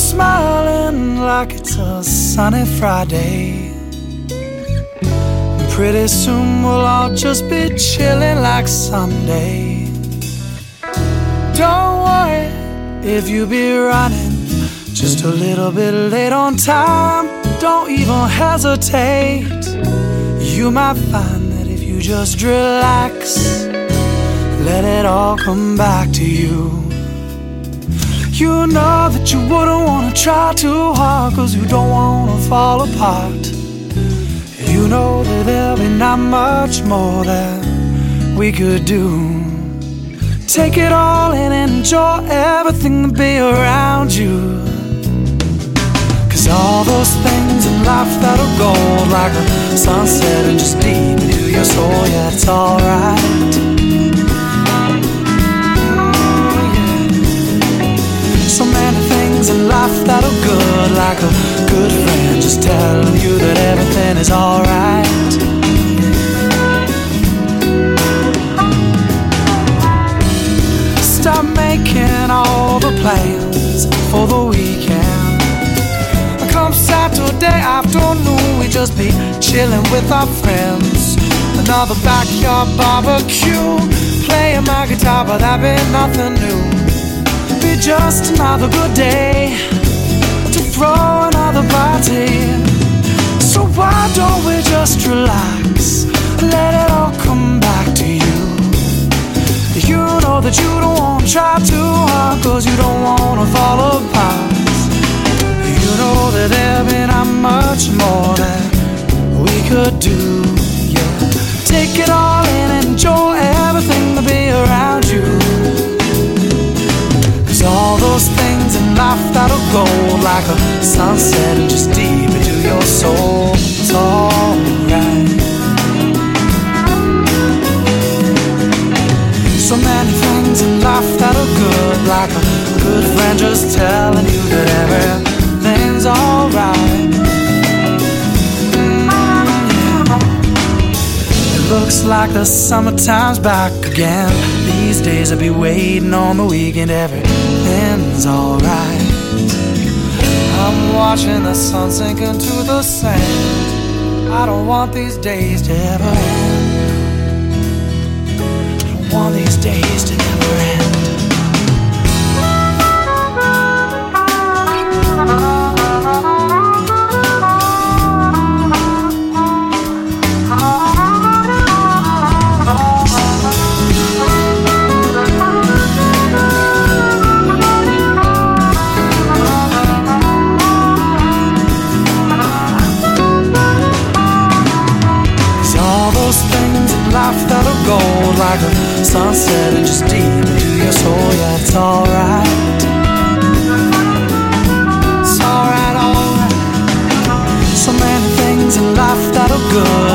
smiling like it's a sunny Friday. Pretty soon we'll all just be chilling like Sunday. Don't worry if you be running just a little bit late on time. Don't even hesitate. You might find that if you just relax, let it all come back to you. You know that you wouldn't want to try too hard, 'cause you don't want to fall apart. You know that there'll be not much more that we could do. Take it all and enjoy everything to be around you. 'Cause all those things in life that are gold, like a sunset and just deep into your soul, yeah, it's alright. So many things in life that are good, like a good friend just telling you that everything is alright. Stop making all the plans for the weekend. Come Saturday afternoon, we just be chilling with our friends. Another backyard barbecue, playing my guitar, but that be nothing new. Be just another good day to throw another party. So why don't we just relax, let it all come back to you. You know that you don't want to try too hard, 'cause you don't want to fall apart. You know that there'll be not much more that we could do, yeah. Take it all in, enjoy everything to be around you. All those things in life that are gold, like a sunset and just deep into your soul, it's alright. So many things in life that are good, like a good friend just telling you that everything's alright. It looks like the summertime's back again. These days I'll be waiting on the weekend. Everything's alright. I'm watching the sun sink into the sand. I don't want these days to ever end. I don't want these days to never end. That are gold, like a sunset and just deep into your soul, yeah, it's alright. It's alright, alright. So many things in life that are good,